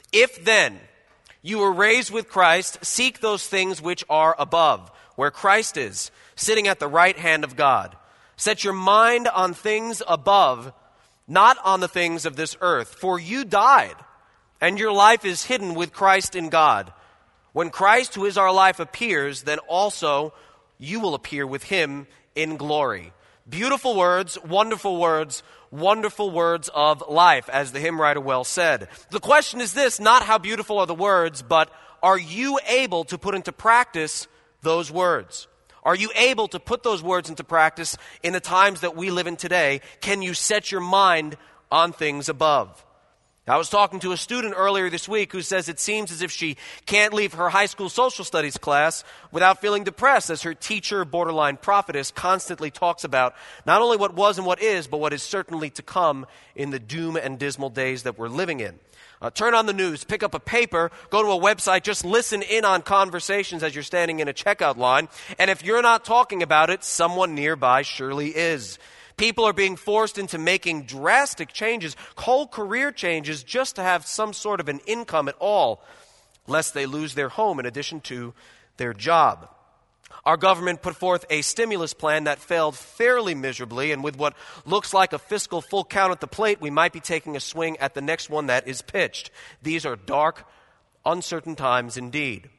If then you were raised with Christ, seek those things which are above, where Christ is, sitting at the right hand of God. Set your mind on things above, not on the things of this earth. For you died, and your life is hidden with Christ in God. When Christ, who is our life, appears, then also you will appear with him in glory. Beautiful words, wonderful words of life, as the hymn writer well said. The question is this, not how beautiful are the words, but are you able to put into practice those words? Are you able to put those words into practice in the times that we live in today? Can you set your mind on things above? I was talking to a student earlier this week who says it seems as if she can't leave her high school social studies class without feeling depressed, as her teacher, borderline prophetess, constantly talks about not only what was and what is, but what is certainly to come in the doom and dismal days that we're living in. Turn on the news, pick up a paper, go to a website, just listen in on conversations as you're standing in a checkout line, and if you're not talking about it, someone nearby surely is. People are being forced into making drastic changes, whole career changes, just to have some sort of an income at all, lest they lose their home in addition to their job. Our government put forth a stimulus plan that failed fairly miserably, and with what looks like a fiscal full count at the plate, we might be taking a swing at the next one that is pitched. These are dark, uncertain times indeed.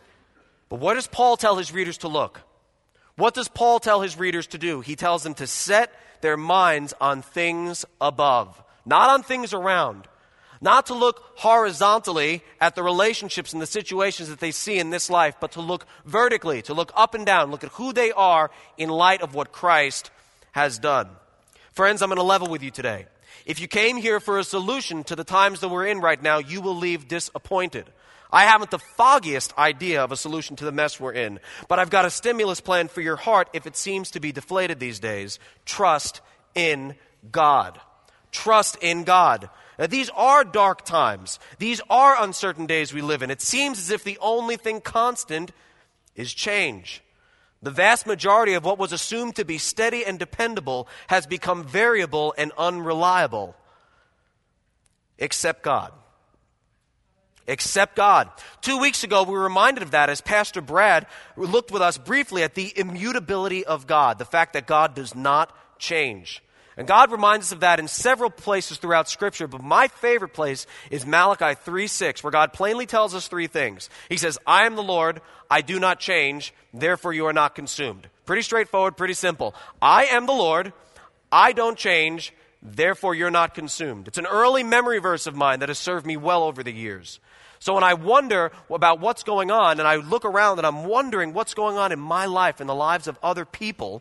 But where does Paul tell his readers to look? What does Paul tell his readers to do? He tells them to set their minds on things above, not on things around, not to look horizontally at the relationships and the situations that they see in this life, but to look vertically, to look up and down, look at who they are in light of what Christ has done. Friends, I'm going to level with you today. If you came here for a solution to the times that we're in right now, you will leave disappointed. I haven't the foggiest idea of a solution to the mess we're in, but I've got a stimulus plan for your heart if it seems to be deflated these days. Trust in God. Trust in God. Now, these are dark times. These are uncertain days we live in. It seems as if the only thing constant is change. The vast majority of what was assumed to be steady and dependable has become variable and unreliable. Except God. Except God. 2 weeks ago, we were reminded of that as Pastor Brad looked with us briefly at the immutability of God, the fact that God does not change. And God reminds us of that in several places throughout Scripture, but my favorite place is Malachi 3:6, where God plainly tells us three things. He says, I am the Lord, I do not change, therefore you are not consumed. Pretty straightforward, pretty simple. I am the Lord, I don't change, therefore you're not consumed. It's an early memory verse of mine that has served me well over the years. So when I wonder about what's going on, and I look around and I'm wondering what's going on in my life and the lives of other people,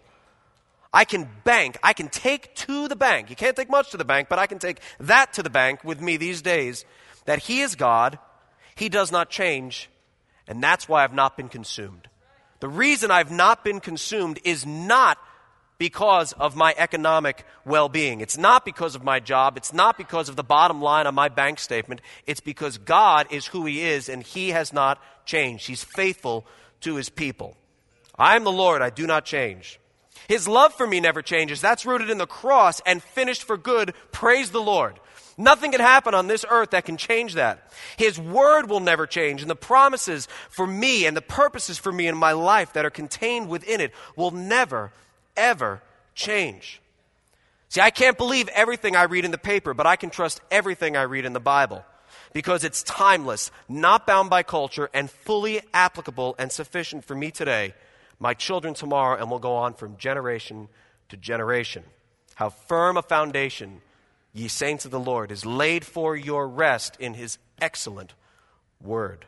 I can take to the bank. You can't take much to the bank, but I can take that to the bank with me these days, that He is God, He does not change, and that's why I've not been consumed. The reason I've not been consumed is not because of my economic well-being. It's not because of my job. It's not because of the bottom line on my bank statement. It's because God is who He is, and He has not changed. He's faithful to His people. I am the Lord, I do not change. His love for me never changes. That's rooted in the cross and finished for good. Praise the Lord. Nothing can happen on this earth that can change that. His word will never change, and the promises for me and the purposes for me in my life that are contained within it will never, ever change. See, I can't believe everything I read in the paper, but I can trust everything I read in the Bible because it's timeless, not bound by culture, and fully applicable and sufficient for me today, my children tomorrow, and will go on from generation to generation. How firm a foundation, ye saints of the Lord, is laid for your rest in His excellent word.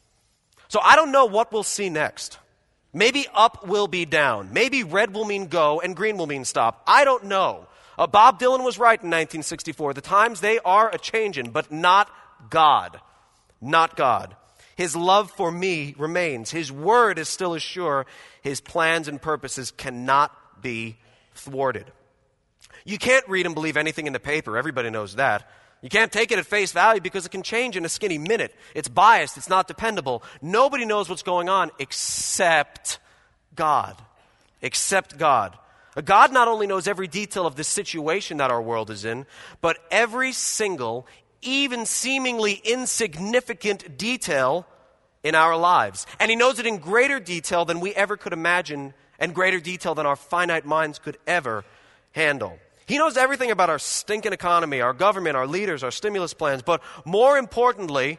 So I don't know what we'll see next. Maybe up will be down. Maybe red will mean go and green will mean stop. I don't know. Bob Dylan was right in 1964. The times, they are a-changin', but not God. Not God. His love for me remains. His word is still as sure. His plans and purposes cannot be thwarted. You can't read and believe anything in the paper. Everybody knows that. You can't take it at face value because it can change in a skinny minute. It's biased. It's not dependable. Nobody knows what's going on except God. Except God. God not only knows every detail of the situation that our world is in, but every single even seemingly insignificant detail in our lives. And he knows it in greater detail than we ever could imagine, and greater detail than our finite minds could ever handle. He knows everything about our stinking economy, our government, our leaders, our stimulus plans, but more importantly,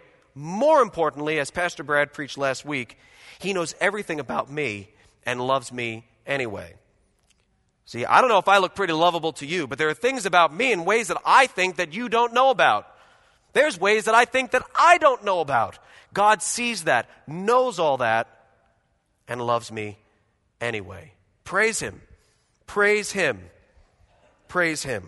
as Pastor Brad preached last week, he knows everything about me and loves me anyway. See, I don't know if I look pretty lovable to you, but there are things about me in ways that I think that you don't know about. There's ways that I think that I don't know about. God sees that, knows all that, and loves me anyway. Praise Him. Praise Him. Praise Him.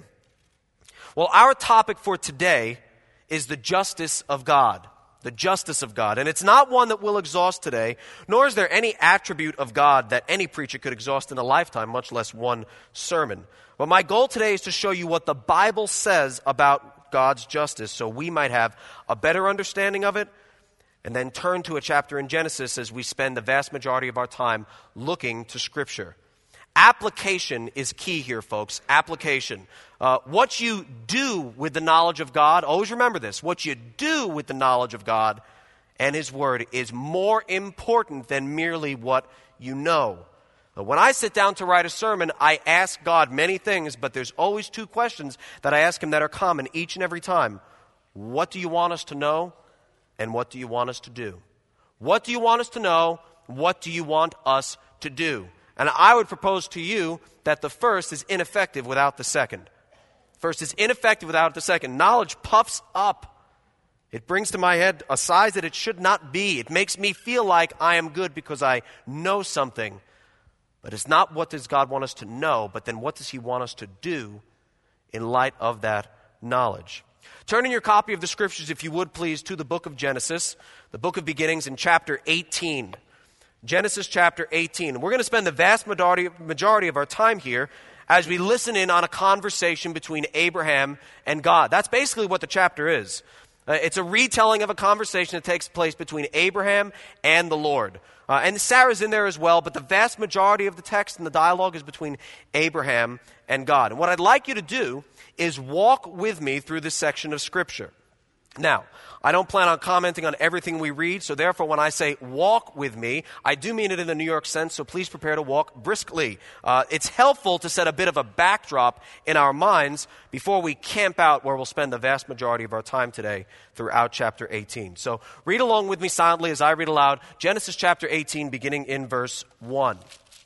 Well, our topic for today is the justice of God. The justice of God. And it's not one that we'll exhaust today, nor is there any attribute of God that any preacher could exhaust in a lifetime, much less one sermon. But my goal today is to show you what the Bible says about God's justice so we might have a better understanding of it, and then turn to a chapter in Genesis as we spend the vast majority of our time looking to Scripture. Application is key here, folks. Application. What you do with the knowledge of God, always remember this, what you do with the knowledge of God and His Word is more important than merely what you know. When I sit down to write a sermon, I ask God many things, but there's always two questions that I ask Him that are common each and every time. What do you want us to know? And what do you want us to do? What do you want us to know? What do you want us to do? And I would propose to you that the first is ineffective without the second. First is ineffective without the second. Knowledge puffs up. It brings to my head a size that it should not be. It makes me feel like I am good because I know something. But it's not what does God want us to know, but then what does He want us to do in light of that knowledge. Turn in your copy of the Scriptures, if you would please, to the book of Genesis, the book of beginnings in chapter 18. Genesis chapter 18. We're going to spend the vast majority of our time here as we listen in on a conversation between Abraham and God. That's basically what the chapter is. It's a retelling of a conversation that takes place between Abraham and the Lord. And Sarah's in there as well, but the vast majority of the text and the dialogue is between Abraham and God. And what I'd like you to do is walk with me through this section of Scripture. Now, I don't plan on commenting on everything we read, so therefore when I say walk with me, I do mean it in the New York sense, so please prepare to walk briskly. It's helpful to set a bit of a backdrop in our minds before we camp out where we'll spend the vast majority of our time today throughout chapter 18. So read along with me silently as I read aloud Genesis chapter 18, beginning in verse 1.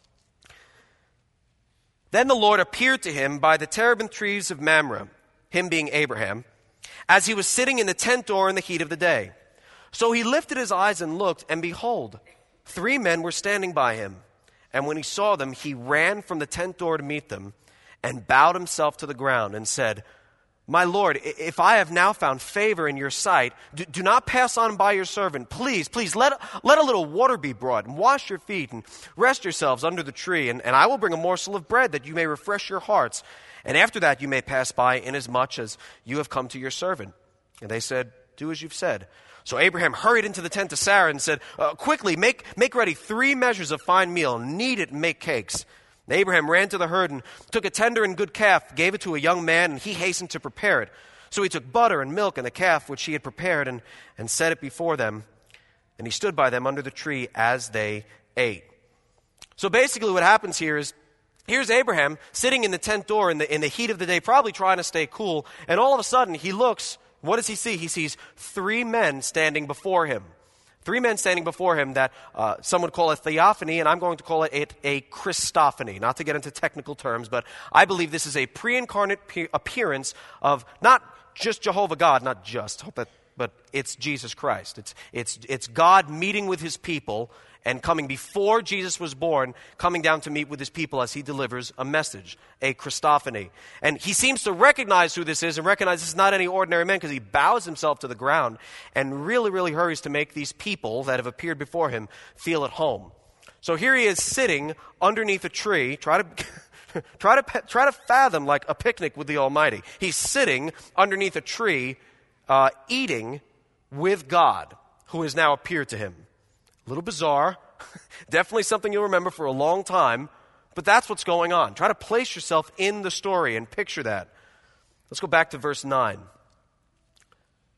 Then the Lord appeared to him by the terebinth trees of Mamre, him being Abraham, as he was sitting in the tent door in the heat of the day. So he lifted his eyes and looked, and behold, 3 men were standing by him. And when he saw them, he ran from the tent door to meet them, and bowed himself to the ground, and said, My Lord, if I have now found favor in your sight, do not pass on by your servant. Please, let a little water be brought, and wash your feet, and rest yourselves under the tree, and I will bring a morsel of bread, that you may refresh your hearts. And after that you may pass by, inasmuch as you have come to your servant. And they said, Do as you've said. So Abraham hurried into the tent to Sarah and said, Quickly, make ready 3 measures of fine meal, knead it and make cakes. And Abraham ran to the herd and took a tender and good calf, gave it to a young man, and he hastened to prepare it. So he took butter and milk and the calf which he had prepared and set it before them. And he stood by them under the tree as they ate. So basically what happens here is, here's Abraham sitting in the tent door in the heat of the day, probably trying to stay cool, and all of a sudden he looks, what does he see? He sees 3 men standing before him. 3 men standing before him that some would call a theophany, and I'm going to call it a Christophany, not to get into technical terms, but I believe this is a pre-incarnate appearance of not just Jehovah God, not just, but it's Jesus Christ. It's God meeting with His people and coming before Jesus was born, coming down to meet with His people as He delivers a message, a Christophany. And He seems to recognize who this is and recognize this is not any ordinary man because He bows Himself to the ground and really, really hurries to make these people that have appeared before Him feel at home. So here He is sitting underneath a tree, try to fathom like a picnic with the Almighty. He's sitting underneath a tree, eating with God, who has now appeared to him. A little bizarre, definitely something you'll remember for a long time, but that's what's going on. Try to place yourself in the story and picture that. Let's go back to verse 9.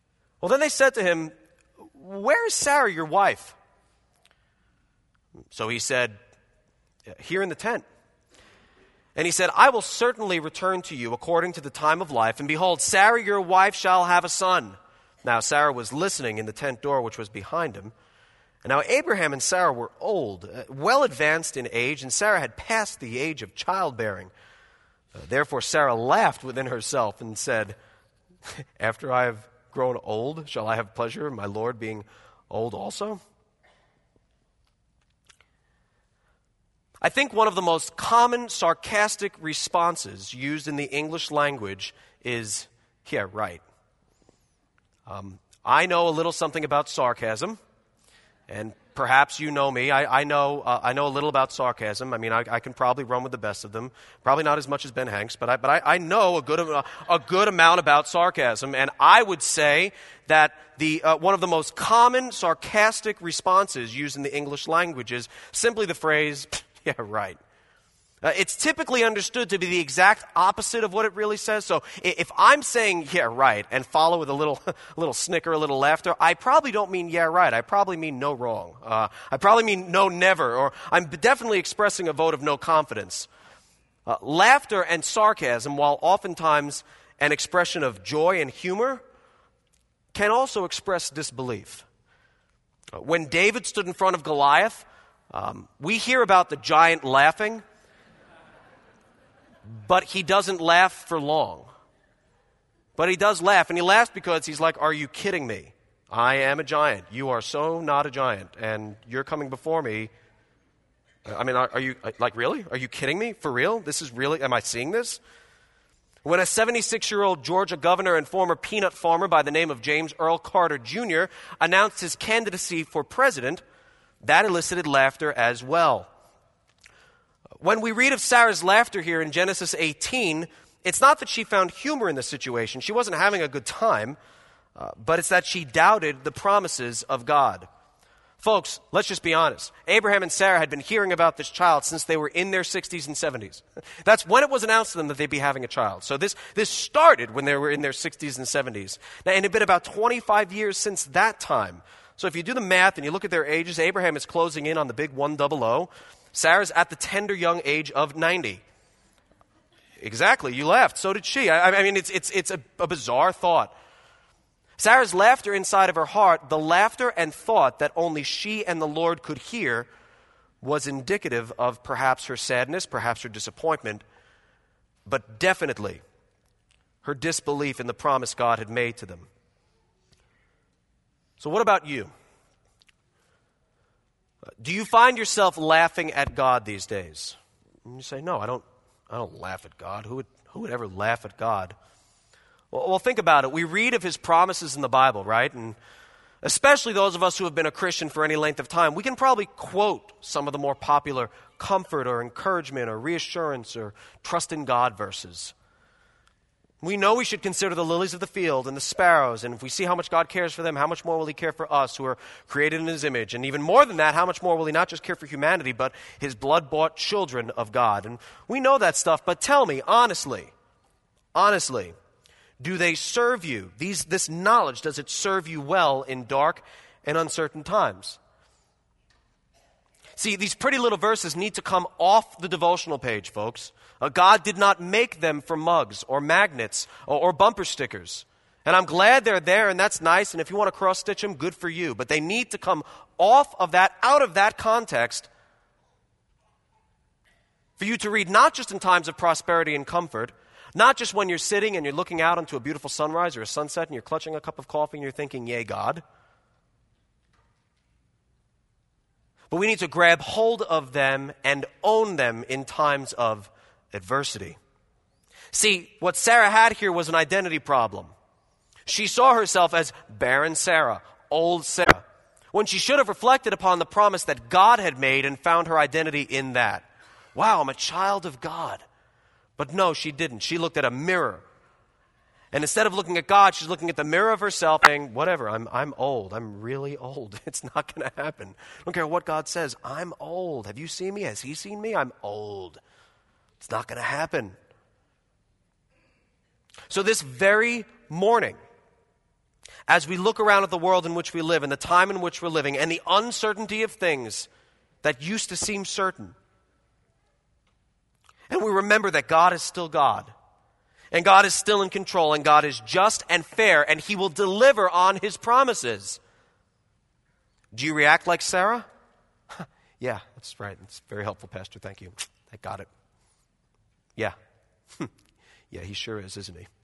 Well, then they said to him, "Where is Sarah, your wife?" So he said, "Here in the tent." And he said, "I will certainly return to you according to the time of life, and behold, Sarah your wife shall have a son." Now Sarah was listening in the tent door which was behind him. And now Abraham and Sarah were old, well advanced in age, and Sarah had passed the age of childbearing. Therefore Sarah laughed within herself and said, "After I have grown old, shall I have pleasure in my Lord being old also?" I think one of the most common sarcastic responses used in the English language is, "Yeah, right." I know a little something about sarcasm, and perhaps you know me. I know a little about sarcasm. I mean, I can probably run with the best of them. Probably not as much as Ben Hanks, but I know a good amount about sarcasm. And I would say that one of the most common sarcastic responses used in the English language is simply the phrase, "Yeah, right." It's typically understood to be the exact opposite of what it really says. So if I'm saying, "Yeah, right," and follow with a little snicker, a little laughter, I probably don't mean "yeah, right." I probably mean "no, wrong." I probably mean "no, never," or I'm definitely expressing a vote of no confidence. Laughter and sarcasm, while oftentimes an expression of joy and humor, can also express disbelief. When David stood in front of Goliath, we hear about the giant laughing, but he doesn't laugh for long. But he does laugh, and he laughs because he's like, "Are you kidding me? I am a giant. You are so not a giant, and you're coming before me. I mean, are you, like, really? Are you kidding me? For real? This is really, am I seeing this?" When a 76-year-old Georgia governor and former peanut farmer by the name of James Earl Carter Jr. announced his candidacy for president, that elicited laughter as well. When we read of Sarah's laughter here in Genesis 18, it's not that she found humor in the situation. She wasn't having a good time, but it's that she doubted the promises of God. Folks, let's just be honest. Abraham and Sarah had been hearing about this child since they were in their 60s and 70s. That's when it was announced to them that they'd be having a child. So this started when they were in their 60s and 70s. Now, and it had been about 25 years since that time. So if you do the math and you look at their ages, Abraham is closing in on the big 100. Sarah's at the tender young age of 90. Exactly, you laughed. So did she. I mean, it's a bizarre thought. Sarah's laughter inside of her heart, the laughter and thought that only she and the Lord could hear, was indicative of perhaps her sadness, perhaps her disappointment, but definitely her disbelief in the promise God had made to them. So what about you? Do you find yourself laughing at God these days? And you say, "No, I don't laugh at God. Who would ever laugh at God?" Well, think about it. We read of his promises in the Bible, right? And especially those of us who have been a Christian for any length of time, we can probably quote some of the more popular comfort or encouragement or reassurance or trust in God verses. We know we should consider the lilies of the field and the sparrows, and if we see how much God cares for them, how much more will he care for us who are created in his image? And even more than that, how much more will he not just care for humanity, but his blood-bought children of God? And we know that stuff, but tell me, honestly, do they serve you? This knowledge, does it serve you well in dark and uncertain times? See, these pretty little verses need to come off the devotional page, folks. God did not make them for mugs or magnets or bumper stickers. And I'm glad they're there, and that's nice, and if you want to cross-stitch them, good for you. But they need to come off of that, out of that context, for you to read not just in times of prosperity and comfort, not just when you're sitting and you're looking out onto a beautiful sunrise or a sunset and you're clutching a cup of coffee and you're thinking, "Yay, God." But we need to grab hold of them and own them in times of adversity. See, what Sarah had here was an identity problem. She saw herself as barren Sarah, old Sarah, when she should have reflected upon the promise that God had made and found her identity in that. Wow, I'm a child of God. But no, she didn't. She looked at a mirror. And instead of looking at God, she's looking at the mirror of herself saying, "Whatever, I'm old. I'm really old. It's not going to happen. I don't care what God says. I'm old. Have you seen me? Has he seen me? I'm old. It's not going to happen." So this very morning, as we look around at the world in which we live and the time in which we're living and the uncertainty of things that used to seem certain. And we remember that God is still God. And God is still in control. And God is just and fair. And He will deliver on His promises. Do you react like Sarah? Yeah, that's right. That's very helpful, Pastor. Thank you. I got it. Yeah. Yeah, he sure is, isn't he?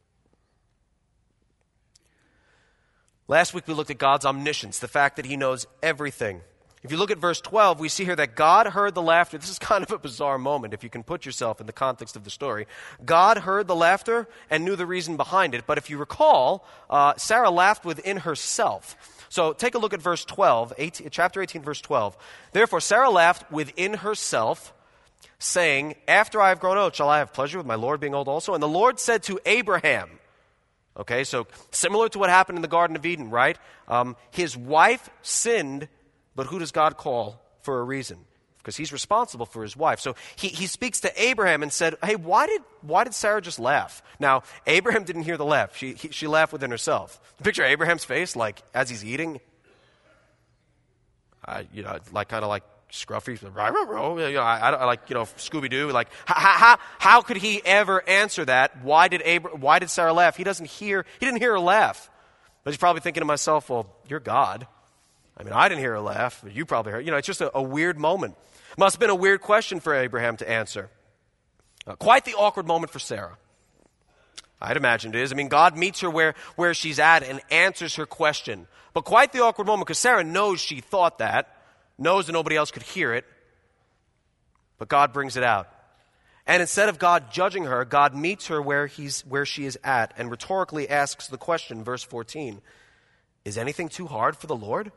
Last week we looked at God's omniscience, the fact that He knows everything. If you look at verse 12, we see here that God heard the laughter. This is kind of a bizarre moment if you can put yourself in the context of the story. God heard the laughter and knew the reason behind it. But if you recall, Sarah laughed within herself. So take a look at verse 12, chapter 18, verse 12. Therefore Sarah laughed within herself, saying, after I have grown old, shall I have pleasure with my Lord being old also? And the Lord said to Abraham, okay, so similar to what happened in the Garden of Eden, right? His wife sinned, but who does God call for a reason? Because He's responsible for his wife. So he speaks to Abraham and said, hey, why did Sarah just laugh? Now, Abraham didn't hear the laugh. She laughed within herself. Picture Abraham's face, like, as he's eating. Like kind of like scruffy, Scooby-Doo. Like, how could he ever answer that? Why did Sarah laugh? He didn't hear her laugh. But he's probably thinking to himself, well, you're God. I mean, I didn't hear her laugh, but you probably heard. It's just a weird moment. Must have been a weird question for Abraham to answer. Quite the awkward moment for Sarah. I'd imagine it is. I mean, God meets her where she's at and answers her question. But quite the awkward moment, because Sarah knows she thought that, knows that nobody else could hear it, but God brings it out. And instead of God judging her, God meets her where she is at and rhetorically asks the question, verse 14, is anything too hard for the Lord?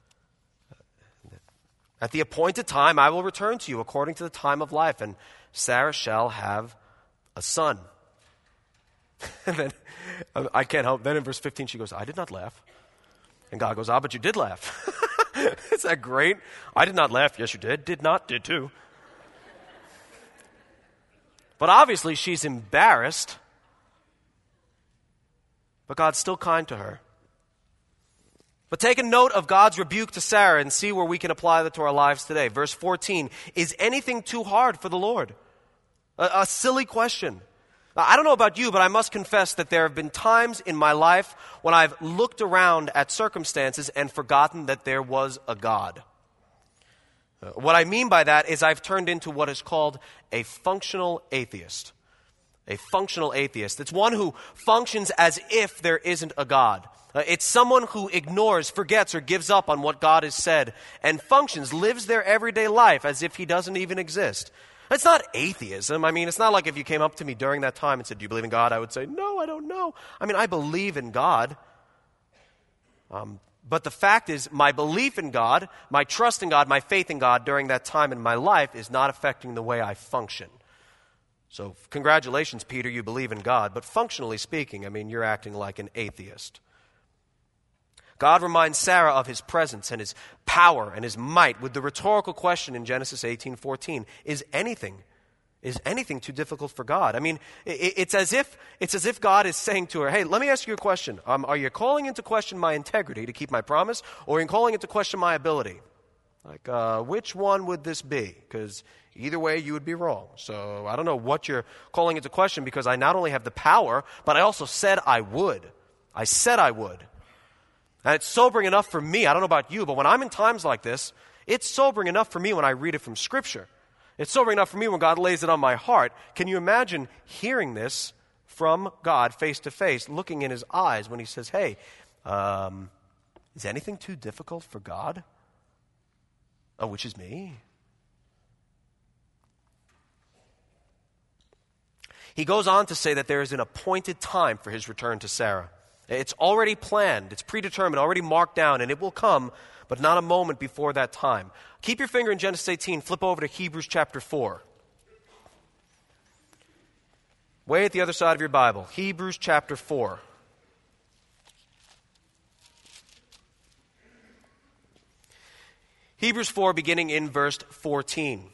At the appointed time, I will return to you according to the time of life, and Sarah shall have a son. And then, I can't help. Then in verse 15, she goes, I did not laugh. And God goes, but you did laugh. Is that great? I did not laugh. Yes, you did. Did not. Did too. But obviously, she's embarrassed. But God's still kind to her. But take a note of God's rebuke to Sarah and see where we can apply that to our lives today. Verse 14, is anything too hard for the Lord? A silly question. Now, I don't know about you, but I must confess that there have been times in my life when I've looked around at circumstances and forgotten that there was a God. What I mean by that is I've turned into what is called a functional atheist. A functional atheist. It's one who functions as if there isn't a God. It's someone who ignores, forgets, or gives up on what God has said and functions, lives their everyday life as if He doesn't even exist. It's not atheism. I mean, it's not like if you came up to me during that time and said, do you believe in God? I would say, no, I don't know. I mean, I believe in God. But the fact is, my belief in God, my trust in God, my faith in God during that time in my life is not affecting the way I function. So congratulations, Peter, you believe in God. But functionally speaking, I mean, you're acting like an atheist. God reminds Sarah of His presence and His power and His might with the rhetorical question in Genesis 18:14, is anything too difficult for God? I mean, it's as if God is saying to her, hey, let me ask you a question. Are you calling into question my integrity to keep my promise, or are you calling into question my ability? Like, which one would this be? Because either way, you would be wrong. So I don't know what you're calling into question, because I not only have the power, but I also said I would. I said I would. And it's sobering enough for me. I don't know about you, but when I'm in times like this, it's sobering enough for me when I read it from Scripture. It's sobering enough for me when God lays it on my heart. Can you imagine hearing this from God face to face, looking in His eyes when He says, hey, is anything too difficult for God? Oh, which is me. He goes on to say that there is an appointed time for His return to Sarah. It's already planned, it's predetermined, already marked down, and it will come, but not a moment before that time. Keep your finger in Genesis 18, flip over to Hebrews chapter 4. Way at the other side of your Bible, Hebrews chapter 4. Hebrews 4, beginning in verse 14.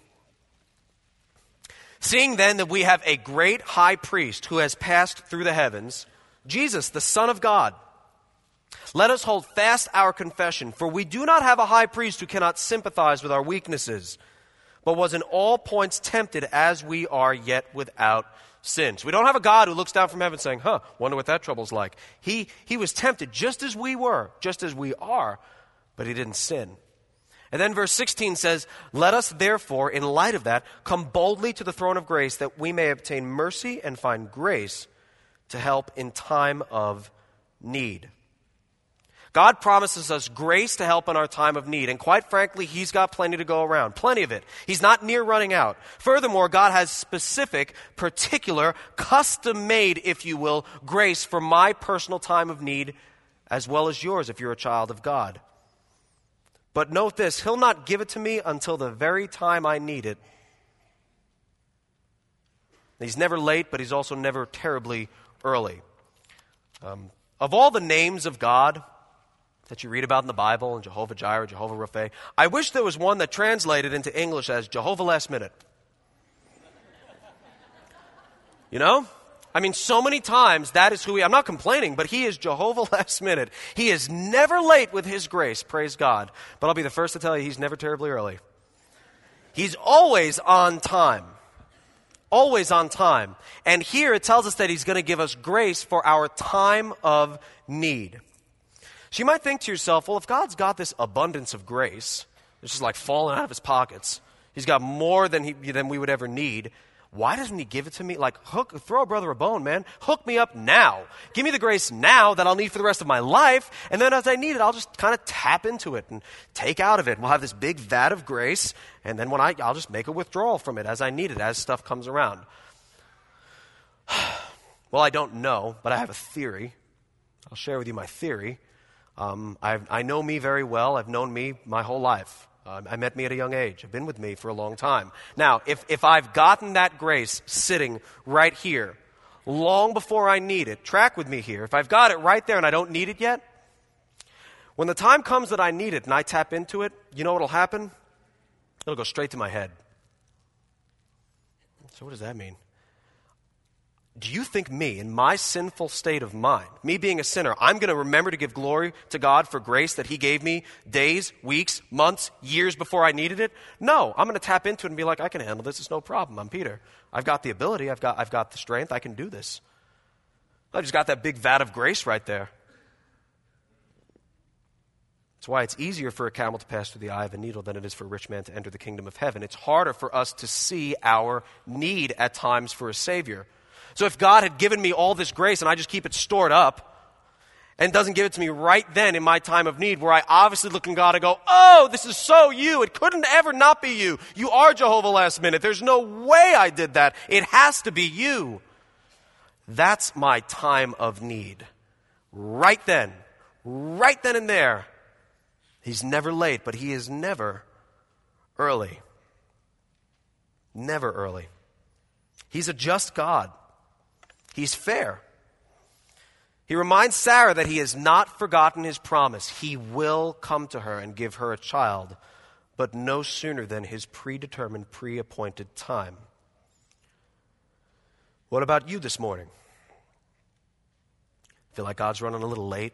Seeing then that we have a great high priest who has passed through the heavens, Jesus, the Son of God, Let us hold fast our confession, for we do not have a high priest who cannot sympathize with our weaknesses, but was in all points tempted as we are, yet without sin. So we don't have a God who looks down from heaven saying, wonder what that trouble's like. He was tempted just as we were, just as we are, but he didn't sin. And then verse 16 says, let us therefore, in light of that, come boldly to the throne of grace that we may obtain mercy and find grace to help in time of need. God promises us grace to help in our time of need. And quite frankly, he's got plenty to go around. Plenty of it. He's not near running out. Furthermore, God has specific, particular, custom-made, if you will, grace for my personal time of need as well as yours if you're a child of God. But note this, he'll not give it to me until the very time I need it. He's never late, but he's also never terribly early. Of all the names of God that you read about in the Bible, and Jehovah Jireh, Jehovah Rapha, I wish there was one that translated into English as Jehovah Last Minute. You know? I mean, so many times that is who I'm not complaining, but he is Jehovah Last Minute. He is never late with his grace, praise God. But I'll be the first to tell you, he's never terribly early. He's always on time. Always on time. And here it tells us that he's going to give us grace for our time of need. So you might think to yourself, well, if God's got this abundance of grace, it's just like falling out of his pockets. He's got more than we would ever need. Why doesn't he give it to me? Like, throw a brother a bone, man. Hook me up now. Give me the grace now that I'll need for the rest of my life. And then as I need it, I'll just kind of tap into it and take out of it. We'll have this big vat of grace. And then I'll just make a withdrawal from it as I need it, as stuff comes around. Well, I don't know, but I have a theory. I'll share with you my theory. I know me very well. I've known me my whole life. I met me at a young age. I've been with me for a long time. Now, if I've gotten that grace sitting right here, long before I need it, track with me here. If I've got it right there and I don't need it yet, when the time comes that I need it and I tap into it, you know what will happen? It'll go straight to my head. So what does that mean? Do you think me, in my sinful state of mind, me being a sinner, I'm going to remember to give glory to God for grace that he gave me days, weeks, months, years before I needed it? No, I'm going to tap into it and be like, I can handle this. It's no problem. I'm Peter. I've got the ability. I've got the strength. I can do this. I've just got that big vat of grace right there. That's why it's easier for a camel to pass through the eye of a needle than it is for a rich man to enter the kingdom of heaven. It's harder for us to see our need at times for a Savior. So if God had given me all this grace and I just keep it stored up and doesn't give it to me right then in my time of need, where I obviously look in God and go, oh, this is so you. It couldn't ever not be you. You are Jehovah Last Minute. There's no way I did that. It has to be you. That's my time of need. Right then and there. He's never late, but he is never early. Never early. He's a just God. He's fair. He reminds Sarah that he has not forgotten his promise. He will come to her and give her a child, but no sooner than his predetermined, pre-appointed time. What about you this morning? Feel like God's running a little late?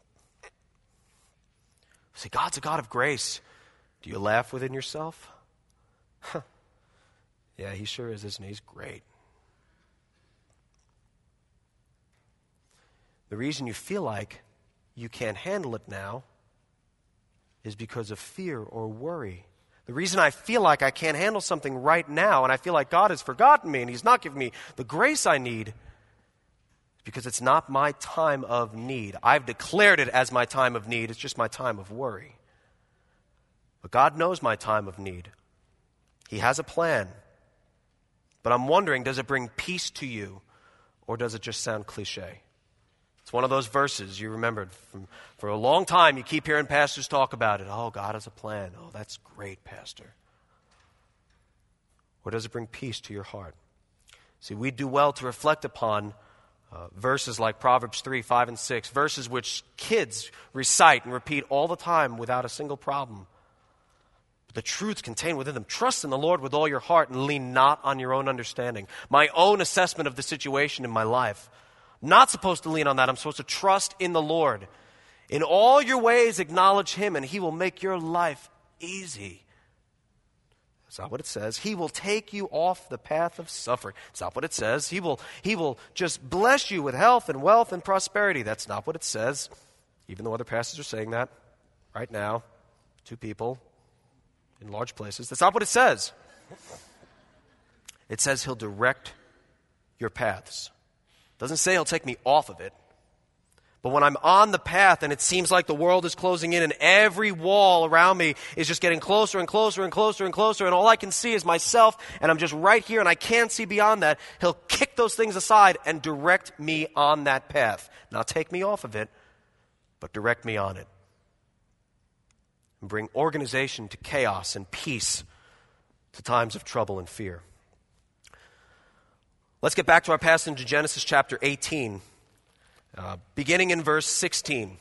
Say, God's a God of grace. Do you laugh within yourself? Yeah, he sure is, isn't he? He's great. The reason you feel like you can't handle it now is because of fear or worry. The reason I feel like I can't handle something right now and I feel like God has forgotten me and he's not giving me the grace I need is because it's not my time of need. I've declared it as my time of need. It's just my time of worry. But God knows my time of need. He has a plan. But I'm wondering, does it bring peace to you or does it just sound cliche? It's one of those verses you remembered for a long time. You keep hearing pastors talk about it. Oh, God has a plan. Oh, that's great, Pastor. Or does it bring peace to your heart? See, we do well to reflect upon verses like Proverbs 3, 5, and 6, verses which kids recite and repeat all the time without a single problem. But the truths contained within them. Trust in the Lord with all your heart and lean not on your own understanding. My own assessment of the situation in my life. Not supposed to lean on that. I'm supposed to trust in the Lord. In all your ways acknowledge him, and he will make your life easy. That's not what it says. He will take you off the path of suffering. That's not what it says. He will just bless you with health and wealth and prosperity. That's not what it says. Even though other pastors are saying that right now to people in large places. That's not what it says. It says he'll direct your paths. It doesn't say he'll take me off of it. But when I'm on the path and it seems like the world is closing in and every wall around me is just getting closer and closer and closer and closer, and all I can see is myself, and I'm just right here and I can't see beyond that, he'll kick those things aside and direct me on that path. Not take me off of it, but direct me on it. And bring organization to chaos and peace to times of trouble and fear. Let's get back to our passage in Genesis chapter 18. Beginning in verse 16.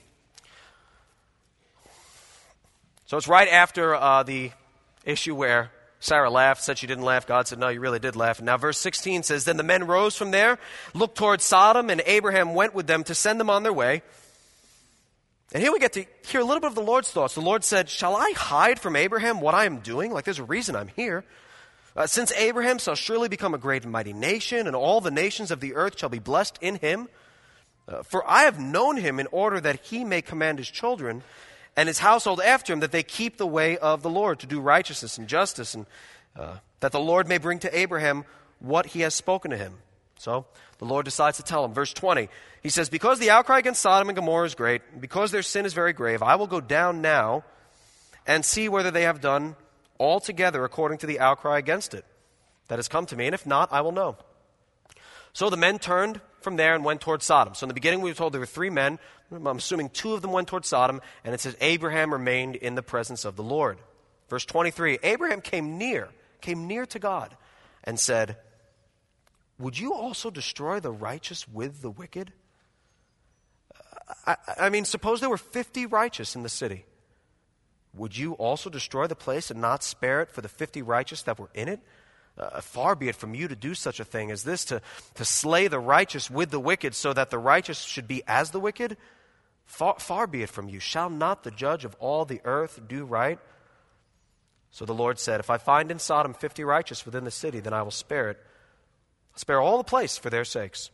So it's right after the issue where Sarah laughed, said she didn't laugh. God said, no, you really did laugh. And now verse 16 says, then the men rose from there, looked toward Sodom, and Abraham went with them to send them on their way. And here we get to hear a little bit of the Lord's thoughts. The Lord said, shall I hide from Abraham what I am doing? Like, there's a reason I'm here. Since Abraham shall surely become a great and mighty nation, and all the nations of the earth shall be blessed in him. For I have known him in order that he may command his children and his household after him, that they keep the way of the Lord, to do righteousness and justice, and that the Lord may bring to Abraham what he has spoken to him. So the Lord decides to tell him. Verse 20, he says, because the outcry against Sodom and Gomorrah is great, and because their sin is very grave, I will go down now and see whether they have done altogether according to the outcry against it that has come to me, and if not, I will know. So the men turned from there and went toward Sodom. So in the beginning we were told there were 3 men. I'm assuming 2 of them went toward Sodom, and it says Abraham remained in the presence of the Lord. Verse 23, Abraham came near to God and said, would you also destroy the righteous with the wicked? I mean, suppose there were 50 righteous in the city. Would you also destroy the place and not spare it for the 50 righteous that were in it? Far be it from you to do such a thing as this, to slay the righteous with the wicked, so that the righteous should be as the wicked. Far be it from you. Shall not the judge of all the earth do right? So the Lord said, if I find in Sodom 50 righteous within the city, then I will spare it. I'll spare all the place for their sakes.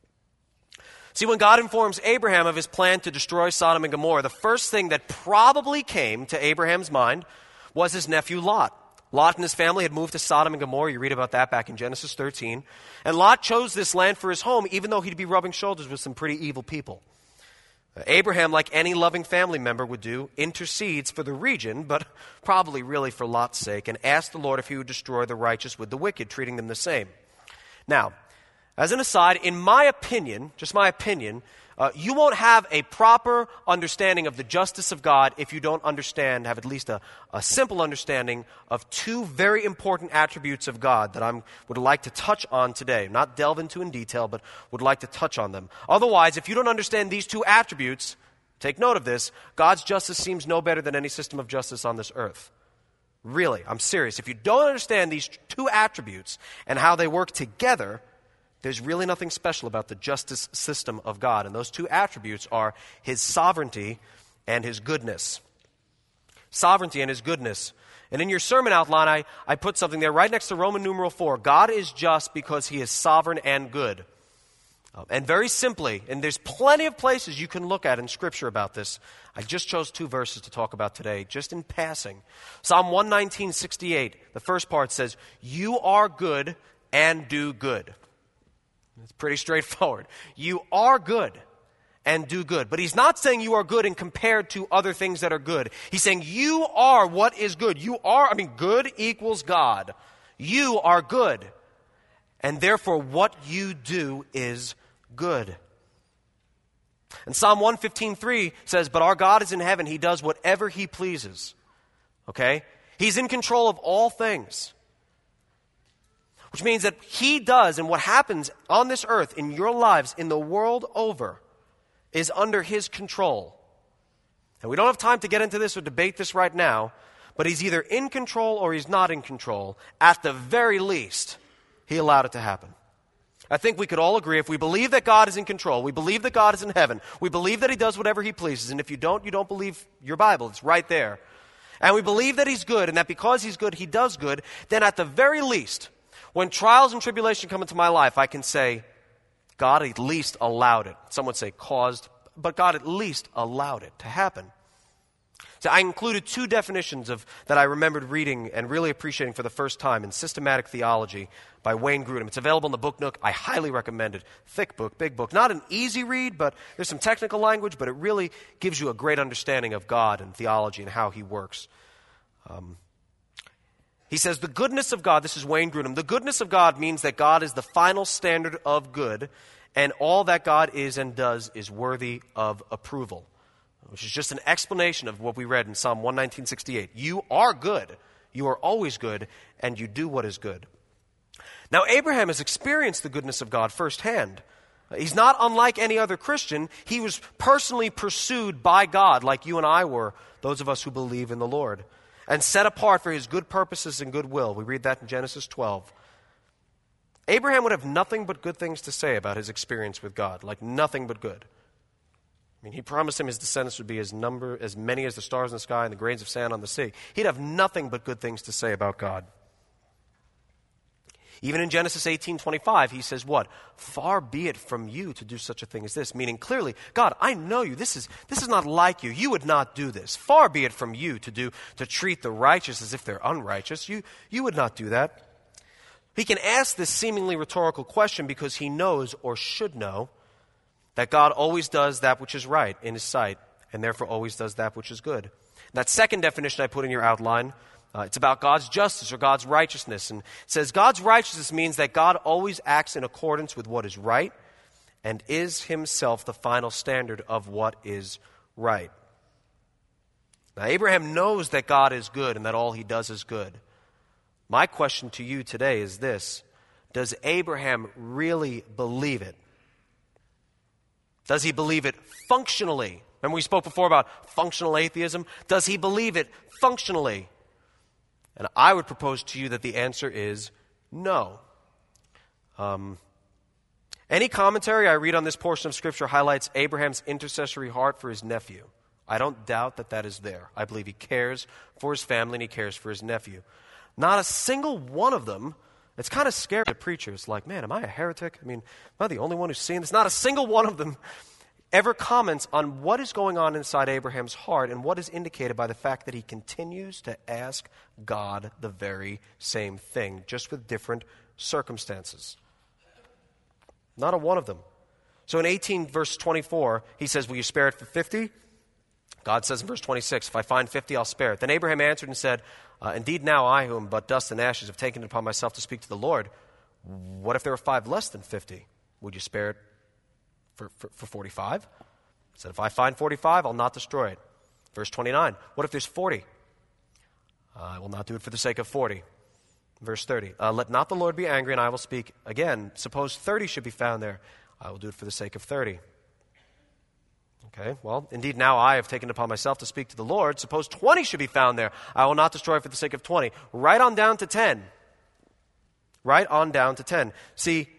See, when God informs Abraham of his plan to destroy Sodom and Gomorrah, the first thing that probably came to Abraham's mind was his nephew Lot. Lot and his family had moved to Sodom and Gomorrah. You read about that back in Genesis 13. And Lot chose this land for his home, even though he'd be rubbing shoulders with some pretty evil people. Abraham, like any loving family member would do, intercedes for the region, but probably really for Lot's sake, and asked the Lord if he would destroy the righteous with the wicked, treating them the same. Now, as an aside, in my opinion, just my opinion, you won't have a proper understanding of the justice of God if you don't have at least a simple understanding of 2 very important attributes of God that I would like to touch on today. Not delve into in detail, but would like to touch on them. Otherwise, if you don't understand these 2 attributes, take note of this, God's justice seems no better than any system of justice on this earth. Really, I'm serious. If you don't understand these 2 attributes and how they work together, there's really nothing special about the justice system of God. And those 2 attributes are his sovereignty and his goodness. Sovereignty and his goodness. And in your sermon outline, I put something there right next to Roman numeral 4. God is just because he is sovereign and good. And very simply, and there's plenty of places you can look at in Scripture about this. I just chose 2 verses to talk about today, just in passing. Psalm 119:68, the first part says, you are good and do good. It's pretty straightforward. You are good and do good. But he's not saying you are good and compared to other things that are good. He's saying you are what is good. Good equals God. You are good. And therefore what you do is good. And Psalm 115:3 says, but our God is in heaven. He does whatever he pleases. Okay? He's in control of all things. Which means that he does, and what happens on this earth, in your lives, in the world over, is under his control. And we don't have time to get into this or debate this right now, but he's either in control or he's not in control. At the very least, he allowed it to happen. I think we could all agree if we believe that God is in control, we believe that God is in heaven, we believe that he does whatever he pleases, and if you don't believe your Bible. It's right there. And we believe that he's good, and that because he's good, he does good, then at the very least, when trials and tribulation come into my life, I can say, God at least allowed it. Some would say caused, but God at least allowed it to happen. So I included two definitions that I remembered reading and really appreciating for the first time in Systematic Theology by Wayne Grudem. It's available in the Book Nook. I highly recommend it. Thick book, big book. Not an easy read, but there's some technical language, but it really gives you a great understanding of God and theology and how he works. He says, the goodness of God, this is Wayne Grudem, the goodness of God means that God is the final standard of good, and all that God is and does is worthy of approval. Which is just an explanation of what we read in Psalm 119:68. You are good. You are always good, and you do what is good. Now, Abraham has experienced the goodness of God firsthand. He's not unlike any other Christian. He was personally pursued by God, like you and I were, those of us who believe in the Lord, and set apart for his good purposes and good will. We read that in Genesis 12. Abraham would have nothing but good things to say about his experience with God, like nothing but good. I mean, he promised him his descendants would be as many as the stars in the sky and the grains of sand on the sea. He'd have nothing but good things to say about God. Even in Genesis 18:25, he says what? Far be it from you to do such a thing as this. Meaning clearly, God, I know you. This is not like you. You would not do this. Far be it from you to treat the righteous as if they're unrighteous. You would not do that. He can ask this seemingly rhetorical question because he knows or should know that God always does that which is right in his sight, and therefore always does that which is good. That second definition I put in your outline, it's about God's justice or God's righteousness. And it says God's righteousness means that God always acts in accordance with what is right and is himself the final standard of what is right. Now, Abraham knows that God is good and that all he does is good. My question to you today is this: does Abraham really believe it? Does he believe it functionally? Remember we spoke before about functional atheism? Does he believe it functionally? And I would propose to you that the answer is no. Any commentary I read on this portion of Scripture highlights Abraham's intercessory heart for his nephew. I don't doubt that is there. I believe he cares for his family and he cares for his nephew. Not a single one of them. It's kind of scary to preachers, like, man, am I a heretic? I mean, am I the only one who's seen this? Not a single one of them ever comments on what is going on inside Abraham's heart and what is indicated by the fact that he continues to ask God the very same thing, just with different circumstances. Not a one of them. So in 18 verse 24, he says, will you spare it for 50? God says in verse 26, if I find 50, I'll spare it. Then Abraham answered and said, indeed now I, who am but dust and ashes, have taken it upon myself to speak to the Lord. What if there were 5 less than 50? Would you spare it for 45? He said, if I find 45, I'll not destroy it. Verse 29, what if there's 40? I will not do it for the sake of 40. Verse 30, let not the Lord be angry, and I will speak again. Suppose 30 should be found there. I will do it for the sake of 30. Okay, well, indeed now I have taken it upon myself to speak to the Lord. Suppose 20 should be found there. I will not destroy it for the sake of 20. Right on down to 10. Right on down to 10. See,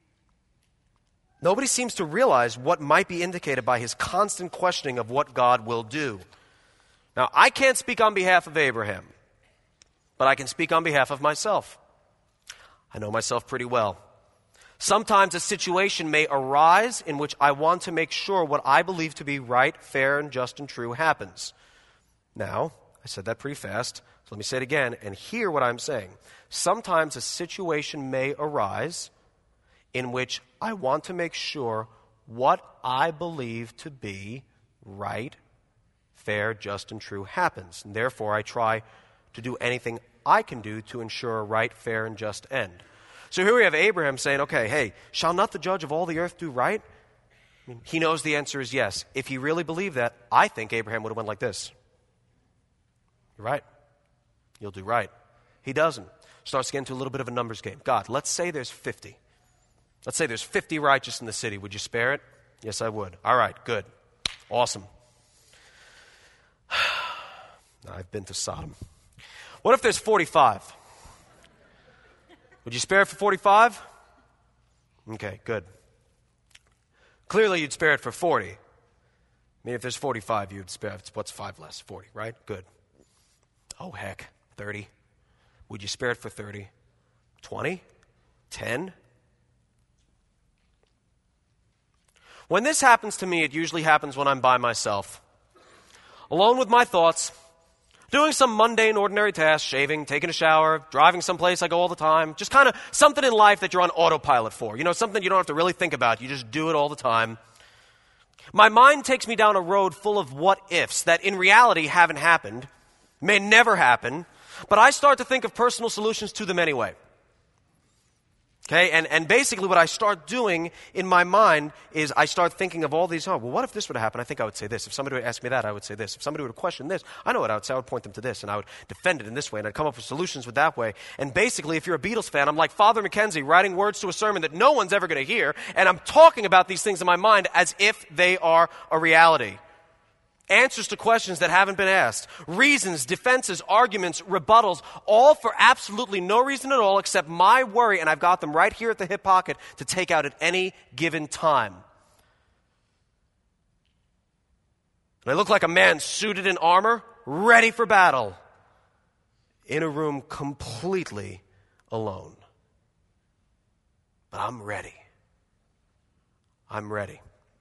nobody seems to realize what might be indicated by his constant questioning of what God will do. Now, I can't speak on behalf of Abraham, but I can speak on behalf of myself. I know myself pretty well. Sometimes a situation may arise in which I want to make sure what I believe to be right, fair, and just and true happens. Now, I said that pretty fast, so let me say it again and hear what I'm saying. Sometimes a situation may arise in which I want to make sure what I believe to be right, fair, just, and true happens. And therefore, I try to do anything I can do to ensure a right, fair, and just end. So here we have Abraham saying, okay, hey, shall not the judge of all the earth do right? I mean, he knows the answer is yes. If he really believed that, I think Abraham would have went like this. You're right. You'll do right. He doesn't. Starts getting into a little bit of a numbers game. God, let's say there's 50. Let's say there's 50 righteous in the city. Would you spare it? Yes, I would. All right, good. Awesome. I've been to Sodom. What if there's 45? Would you spare it for 45? Okay, good. Clearly, you'd spare it for 40. I mean, if there's 45, you'd spare it. What's 5 less? 40, right? Good. Oh, heck. 30. Would you spare it for 30? 20? 10? When this happens to me, it usually happens when I'm by myself, alone with my thoughts, doing some mundane, ordinary task, shaving, taking a shower, driving someplace I go all the time, just kind of something in life that you're on autopilot for. You know, something you don't have to really think about. You just do it all the time. My mind takes me down a road full of what-ifs that in reality haven't happened, may never happen, but I start to think of personal solutions to them anyway. Okay, and basically what I start doing in my mind is I start thinking of all these, well, what if this would happen? I think I would say this. If somebody would ask me that, I would say this. If somebody would question this, I know what I would say. I would point them to this, and I would defend it in this way, and I'd come up with solutions with that way. And basically, if you're a Beatles fan, I'm like Father Mackenzie writing words to a sermon that no one's ever going to hear, and I'm talking about these things in my mind as if they are a reality. Answers to questions that haven't been asked. Reasons, defenses, arguments, rebuttals, all for absolutely no reason at all except my worry, and I've got them right here at the hip pocket to take out at any given time. And I look like a man suited in armor, ready for battle, in a room completely alone. But I'm ready. I'm ready.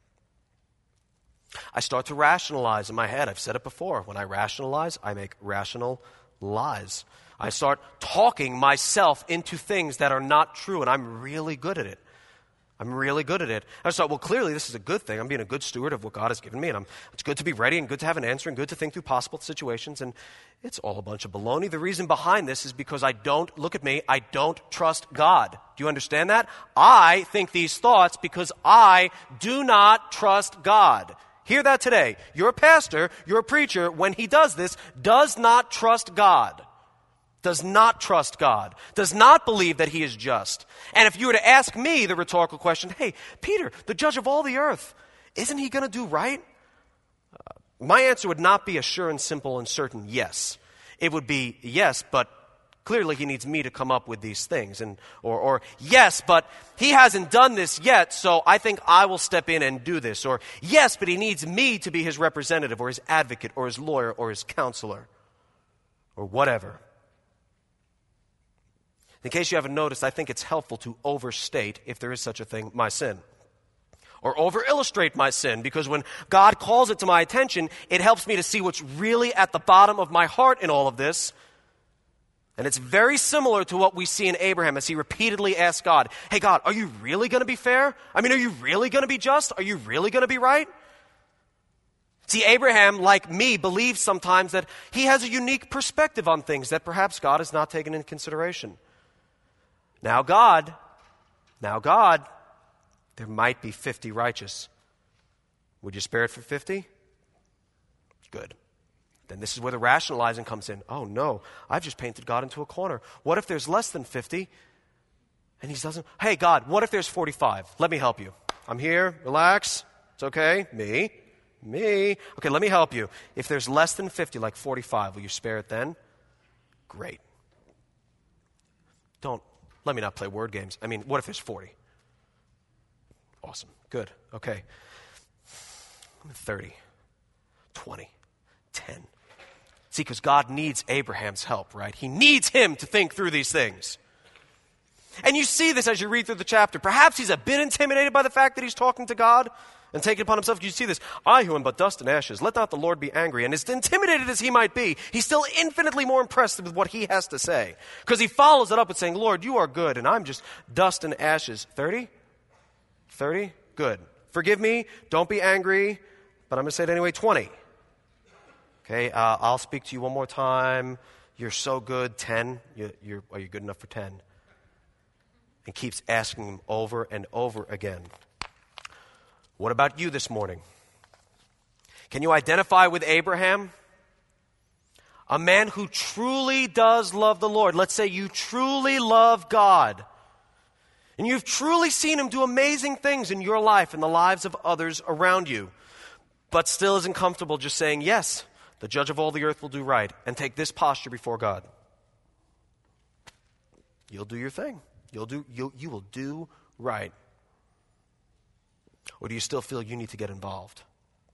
I start to rationalize in my head. I've said it before. When I rationalize, I make rational lies. I start talking myself into things that are not true, and I'm really good at it. I'm really good at it. I thought, well, clearly this is a good thing. I'm being a good steward of what God has given me, and it's good to be ready and good to have an answer and good to think through possible situations, and it's all a bunch of baloney. The reason behind this is because I don't trust God. Do you understand that? I think these thoughts because I do not trust God. Hear that today. Your pastor, your preacher, when he does this, does not trust God. Does not trust God. Does not believe that he is just. And if you were to ask me the rhetorical question, hey, Peter, the judge of all the earth, isn't he going to do right? My answer would not be a sure and simple and certain yes. It would be yes, but clearly he needs me to come up with these things. Or yes, but he hasn't done this yet, so I think I will step in and do this. Or yes, but he needs me to be his representative or his advocate or his lawyer or his counselor or whatever. In case you haven't noticed, I think it's helpful to overstate, if there is such a thing, my sin. Or over-illustrate my sin, because when God calls it to my attention, it helps me to see what's really at the bottom of my heart in all of this. And it's very similar to what we see in Abraham as he repeatedly asks God, hey God, are you really going to be fair? I mean, are you really going to be just? Are you really going to be right? See, Abraham, like me, believes sometimes that he has a unique perspective on things that perhaps God has not taken into consideration. Now God, there might be 50 righteous. Would you spare it for 50? Good. Then this is where the rationalizing comes in. Oh no, I've just painted God into a corner. What if there's less than 50? And he doesn't, hey God, what if there's 45? Let me help you. I'm here, relax, it's okay. Me. Okay, let me help you. If there's less than 50, like 45, will you spare it then? Great. Let me not play word games. I mean, what if there's 40? Awesome, good, okay. 30, 20, 10. See, because God needs Abraham's help, right? He needs him to think through these things. And you see this as you read through the chapter. Perhaps he's a bit intimidated by the fact that he's talking to God and taking it upon himself. You see this, I who am but dust and ashes, let not the Lord be angry. And as intimidated as he might be, he's still infinitely more impressed with what he has to say. Because he follows it up with saying, Lord, you are good, and I'm just dust and ashes. 30? 30? Good. Forgive me, don't be angry, but I'm going to say it anyway, 20. Okay, I'll speak to you one more time. You're so good. 10. Are you good enough for 10? And keeps asking him over and over again. What about you this morning? Can you identify with Abraham? A man who truly does love the Lord. Let's say you truly love God. And you've truly seen him do amazing things in your life and the lives of others around you. But still isn't comfortable just saying, yes, the judge of all the earth will do right, and take this posture before God. You'll do your thing. You will do right. Or do you still feel you need to get involved?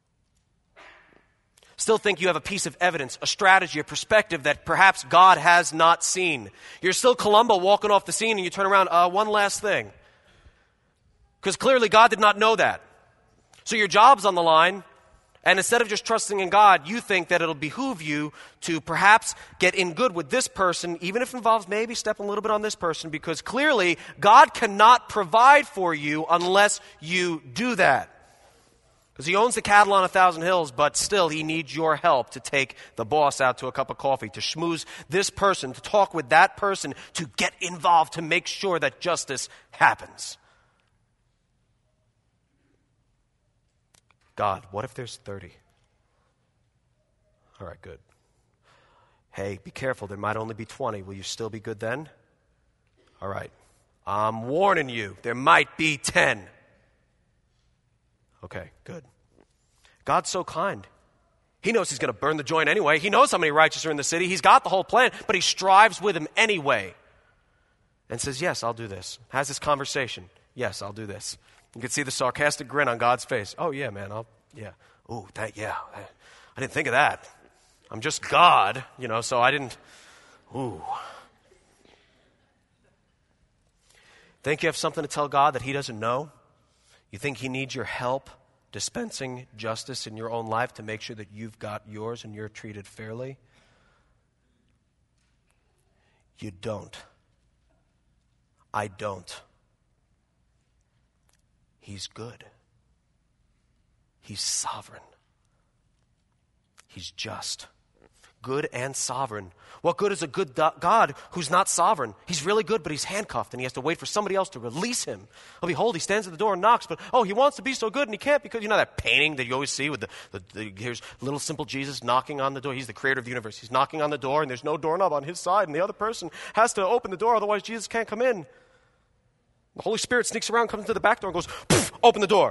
Still think you have a piece of evidence, a strategy, a perspective that perhaps God has not seen. You're still Columbo walking off the scene and you turn around, one last thing. Because clearly God did not know that. So your job's on the line, and instead of just trusting in God, you think that it'll behoove you to perhaps get in good with this person, even if it involves maybe stepping a little bit on this person, because clearly God cannot provide for you unless you do that. Because he owns the cattle on 1,000 hills, but still he needs your help to take the boss out to a cup of coffee, to schmooze this person, to talk with that person, to get involved, to make sure that justice happens. God, what if there's 30? All right, good. Hey, be careful, there might only be 20. Will you still be good then? All right. I'm warning you, there might be 10. Okay, good. God's so kind. He knows he's going to burn the joint anyway. He knows how many righteous are in the city. He's got the whole plan, but he strives with him anyway. And says, yes, I'll do this. Has this conversation. Yes, I'll do this. You can see the sarcastic grin on God's face. Oh, yeah, man, yeah. Oh, I didn't think of that. I'm just God, so I didn't, Think you have something to tell God that he doesn't know? You think he needs your help dispensing justice in your own life to make sure that you've got yours and you're treated fairly? You don't. I don't. He's good. He's sovereign. He's just. Good and sovereign. What good is a good God who's not sovereign? He's really good, but he's handcuffed, and he has to wait for somebody else to release him. Oh, behold, he stands at the door and knocks, but he wants to be so good, and he can't because, that painting that you always see with here's little simple Jesus knocking on the door. He's the creator of the universe. He's knocking on the door, and there's no doorknob on his side, and the other person has to open the door, otherwise Jesus can't come in. The Holy Spirit sneaks around, comes to the back door, and goes, poof, open the door.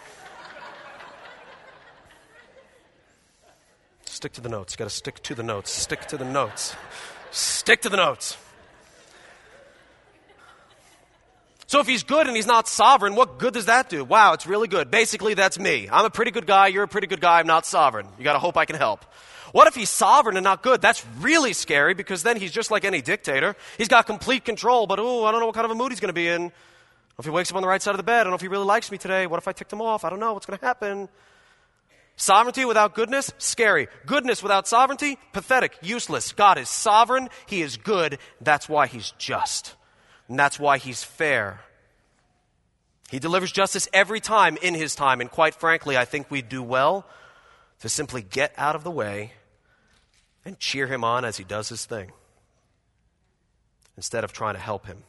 Stick to the notes. You got to stick to the notes. Stick to the notes. Stick to the notes. So if he's good and he's not sovereign, what good does that do? Wow, it's really good. Basically, that's me. I'm a pretty good guy. You're a pretty good guy. I'm not sovereign. You got to hope I can help. What if he's sovereign and not good? That's really scary because then he's just like any dictator. He's got complete control, but I don't know what kind of a mood he's going to be in. If he wakes up on the right side of the bed, I don't know if he really likes me today. What if I ticked him off? I don't know what's going to happen. Sovereignty without goodness, scary. Goodness without sovereignty, pathetic, useless. God is sovereign. He is good. That's why he's just. And that's why he's fair. He delivers justice every time in his time. And quite frankly, I think we do well to simply get out of the way and cheer him on as he does his thing, instead of trying to help him.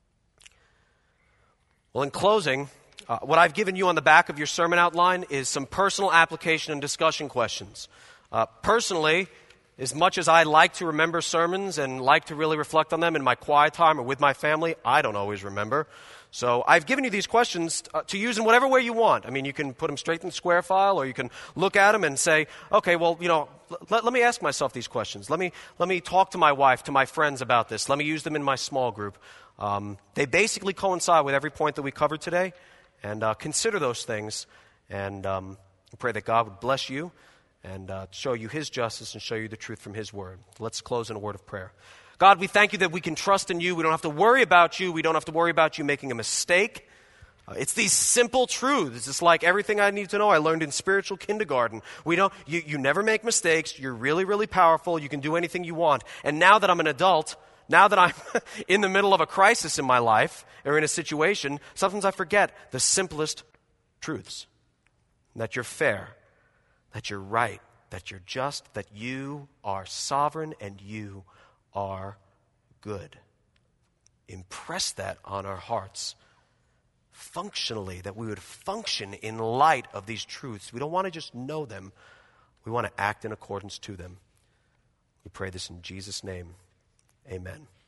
Well, in closing, what I've given you on the back of your sermon outline is some personal application and discussion questions. Personally, as much as I like to remember sermons and like to really reflect on them in my quiet time or with my family, I don't always remember. So I've given you these questions to use in whatever way you want. I mean, you can put them straight in the square file, or you can look at them and say, okay, well, let me ask myself these questions. Let me talk to my wife, to my friends about this. Let me use them in my small group. They basically coincide with every point that we covered today. And consider those things, and pray that God would bless you and show you his justice and show you the truth from his word. Let's close in a word of prayer. God, we thank you that we can trust in you. We don't have to worry about you. We don't have to worry about you making a mistake. It's these simple truths. It's like everything I need to know I learned in spiritual kindergarten. You never make mistakes. You're really, really powerful. You can do anything you want. And now that I'm an adult, now that I'm in the middle of a crisis in my life or in a situation, sometimes I forget the simplest truths. That you're fair, that you're right, that you're just, that you are sovereign and you are good. Impress that on our hearts functionally, that we would function in light of these truths. We don't want to just know them. We want to act in accordance to them. We pray this in Jesus' name. Amen.